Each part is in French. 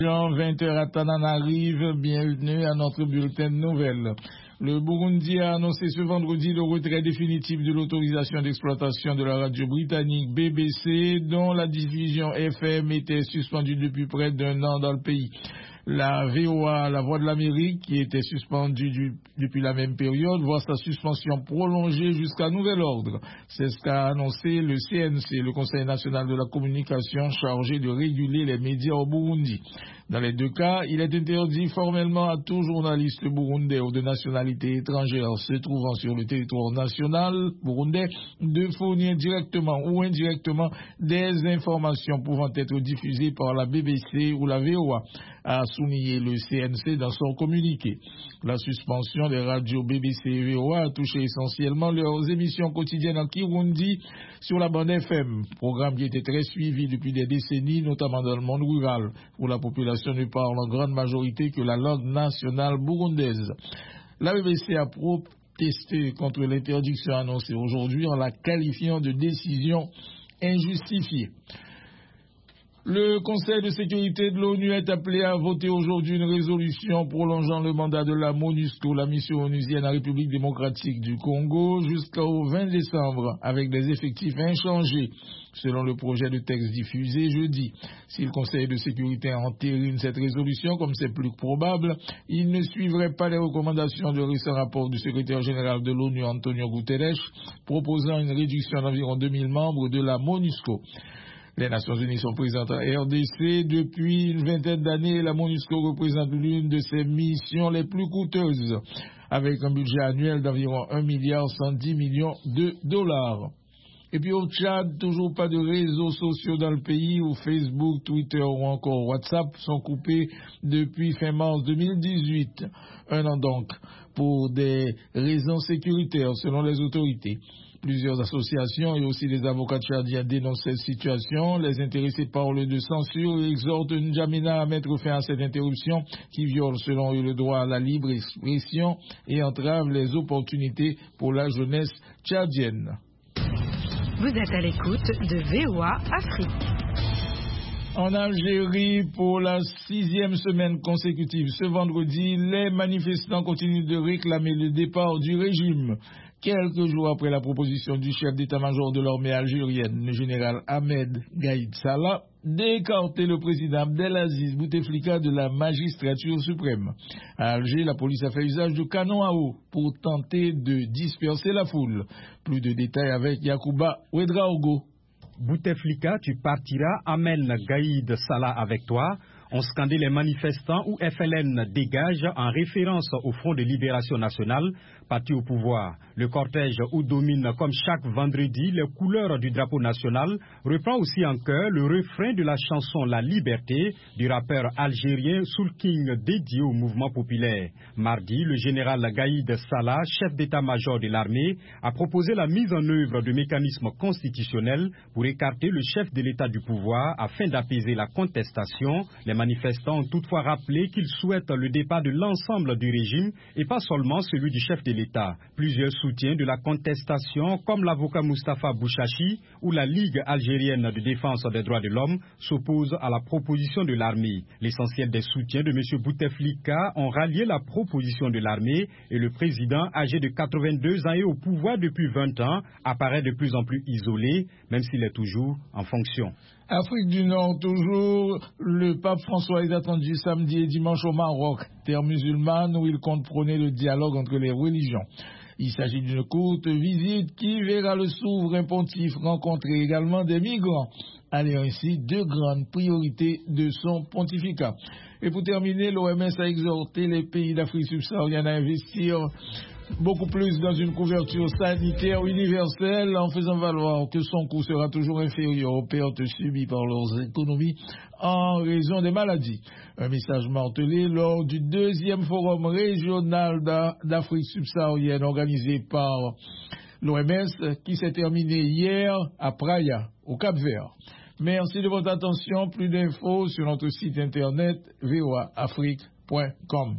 20h à Tananarive, bienvenue à notre bulletin de nouvelles. Le Burundi a annoncé ce vendredi le retrait définitif de l'autorisation d'exploitation de la radio britannique BBC, dont la diffusion FM était suspendue depuis près d'un an dans le pays. La VOA, la Voix de l'Amérique, qui était suspendue depuis la même période, voit sa suspension prolongée jusqu'à nouvel ordre. C'est ce qu'a annoncé le CNC, le Conseil national de la communication, chargé de réguler les médias au Burundi. Dans les deux cas, il est interdit formellement à tout journaliste burundais ou de nationalité étrangère se trouvant sur le territoire national burundais de fournir directement ou indirectement des informations pouvant être diffusées par la BBC ou la VOA, a souligné le CNC dans son communiqué. La suspension des radios BBC et VOA a touché essentiellement leurs émissions quotidiennes en Kirundi sur la bande FM, programme qui était très suivi depuis des décennies, notamment dans le monde rural, où la population ne parle en grande majorité que la langue nationale burundaise. La BBC a protesté contre l'interdiction annoncée aujourd'hui en la qualifiant de décision injustifiée. Le Conseil de sécurité de l'ONU est appelé à voter aujourd'hui une résolution prolongeant le mandat de la MONUSCO, la mission onusienne en République démocratique du Congo, jusqu'au 20 décembre, avec des effectifs inchangés, selon le projet de texte diffusé jeudi. Si le Conseil de sécurité entérine cette résolution, comme c'est plus probable, il ne suivrait pas les recommandations du récent rapport du secrétaire général de l'ONU, Antonio Guterres, proposant une réduction d'environ 2000 membres de la MONUSCO. Les Nations Unies sont présentes en RDC depuis une vingtaine d'années. La MONUSCO représente l'une de ses missions les plus coûteuses, avec un budget annuel d'environ 1,110 milliard de dollars. Et puis au Tchad, toujours pas de réseaux sociaux dans le pays où Facebook, Twitter ou encore WhatsApp sont coupés depuis fin mars 2018. Un an donc, pour des raisons sécuritaires selon les autorités. Plusieurs associations et aussi les avocats tchadiens dénoncent cette situation. Les intéressés parlent de censure et exhortent N'Djamena à mettre fin à cette interruption qui viole selon eux le droit à la libre expression et entrave les opportunités pour la jeunesse tchadienne. Vous êtes à l'écoute de VOA Afrique. En Algérie, pour la 6e semaine consécutive, ce vendredi, les manifestants continuent de réclamer le départ du régime. Quelques jours après la proposition du chef d'état-major de l'armée algérienne, le général Ahmed Gaïd Salah, d'écarter le président Abdelaziz Bouteflika de la magistrature suprême. À Alger, la police a fait usage de canons à eau pour tenter de disperser la foule. Plus de détails avec Yacouba Ouedraogo. Bouteflika, tu partiras, amène Gaïd Salah avec toi. ont scandé les manifestants ou FLN dégage en référence au Front de Libération Nationale, parti au pouvoir. Le cortège où domine comme chaque vendredi les couleurs du drapeau national reprend aussi en chœur le refrain de la chanson La Liberté du rappeur algérien Soul King dédié au mouvement populaire. Mardi, le général Gaïd Salah, chef d'état-major de l'armée, a proposé la mise en œuvre de mécanismes constitutionnels pour écarter le chef de l'État du pouvoir afin d'apaiser la contestation. Les manifestants ont toutefois rappelé qu'ils souhaitent le départ de l'ensemble du régime et pas seulement celui du chef de l'État. Plusieurs soutiens de la contestation, comme l'avocat Moustapha Bouchachi ou la Ligue algérienne de défense des droits de l'homme, s'opposent à la proposition de l'armée. L'essentiel des soutiens de M. Bouteflika ont rallié la proposition de l'armée et le président, âgé de 82 ans et au pouvoir depuis 20 ans, apparaît de plus en plus isolé, même s'il est toujours en fonction. Afrique du Nord, toujours, le pape François est attendu samedi et dimanche au Maroc, terre musulmane où il compte prôner le dialogue entre les religions. Il s'agit d'une courte visite qui verra le souverain pontife rencontrer également des migrants, allant ainsi deux grandes priorités de son pontificat. Et pour terminer, l'OMS a exhorté les pays d'Afrique subsaharienne à investir beaucoup plus dans une couverture sanitaire universelle en faisant valoir que son coût sera toujours inférieur aux pertes subies par leurs économies en raison des maladies. Un message martelé lors du 2e forum régional d'Afrique subsaharienne organisé par l'OMS qui s'est terminé hier à Praia, au Cap-Vert. Merci de votre attention. Plus d'infos sur notre site internet voaafrique.com.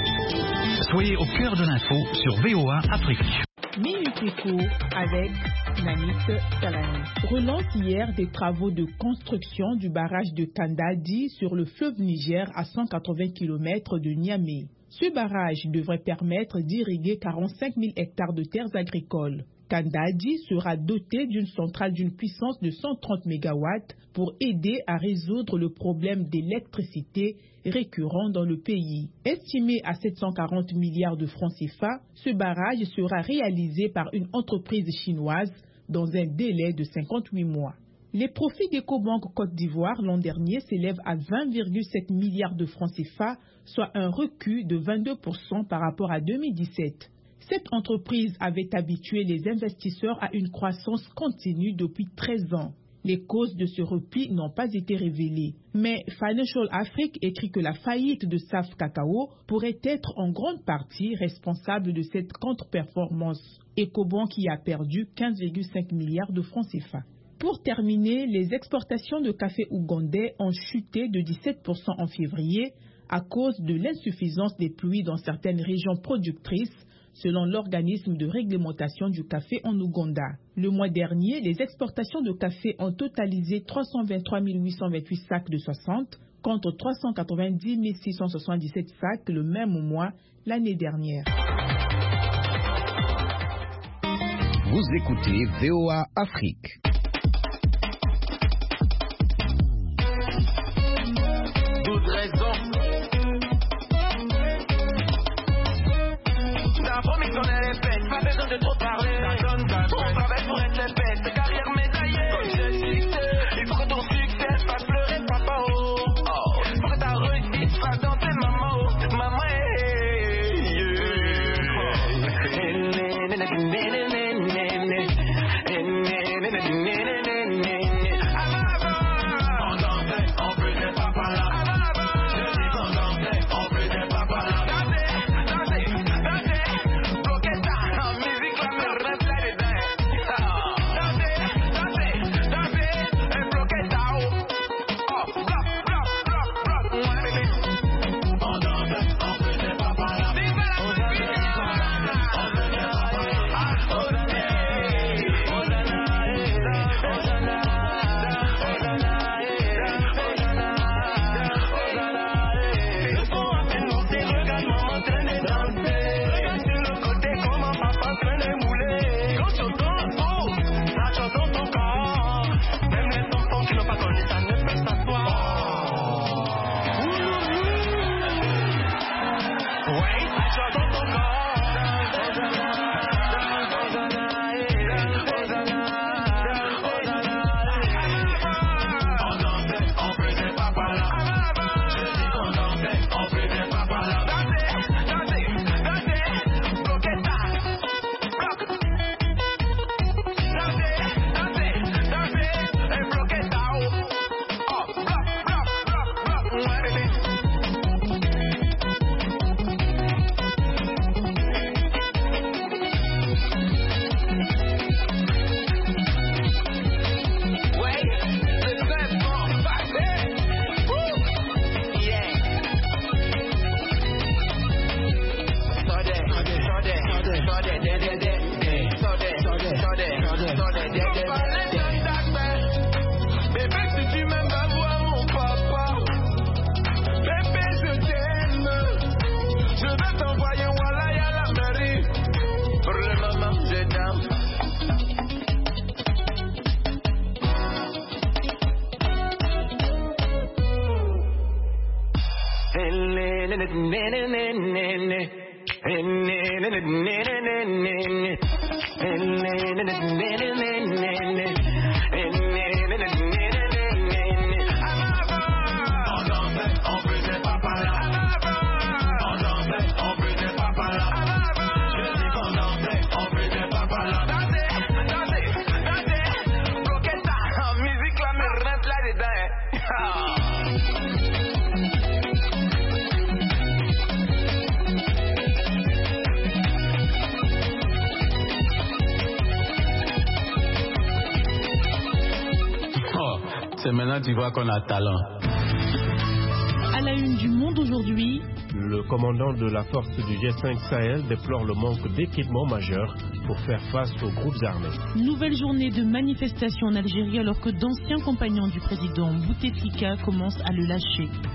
Soyez au cœur de l'info sur VOA Afrique. Minute Éco avec Nanik Salani. Relance hier des travaux de construction du barrage de Kandadi sur le fleuve Niger à 180 km de Niamey. Ce barrage devrait permettre d'irriguer 45 000 hectares de terres agricoles. Kandadi sera doté d'une centrale d'une puissance de 130 MW pour aider à résoudre le problème d'électricité récurrent dans le pays. Estimé à 740 milliards de francs CFA, ce barrage sera réalisé par une entreprise chinoise dans un délai de 58 mois. Les profits d'Ecobank Côte d'Ivoire l'an dernier s'élèvent à 20,7 milliards de francs CFA, soit un recul de 22% par rapport à 2017. Cette entreprise avait habitué les investisseurs à une croissance continue depuis 13 ans. Les causes de ce repli n'ont pas été révélées. Mais Financial Afrique écrit que la faillite de SAF Cacao pourrait être en grande partie responsable de cette contre-performance. Ecobank y a perdu 15,5 milliards de francs CFA. Pour terminer, les exportations de café ougandais ont chuté de 17% en février à cause de l'insuffisance des pluies dans certaines régions productrices, selon l'organisme de réglementation du café en Ouganda. Le mois dernier, les exportations de café ont totalisé 323 828 sacs de 60 contre 390 677 sacs le même mois l'année dernière. Vous écoutez VOA Afrique. Pas besoin de trop parler. On travaille pour être les bêtes. Carrière médaillée. Comme j'ai le succès, il faut que ton succès fasse pleurer papa. Oh, faut que ta réussite fasse danser maman. Maman, c'est maintenant tu vois qu'on a talent. À la une du Monde aujourd'hui, Le commandant de la force du G5 Sahel déplore le manque d'équipement majeur pour faire face aux groupes armés. Nouvelle journée de manifestation en Algérie alors que d'anciens compagnons du président Bouteflika commencent à le lâcher.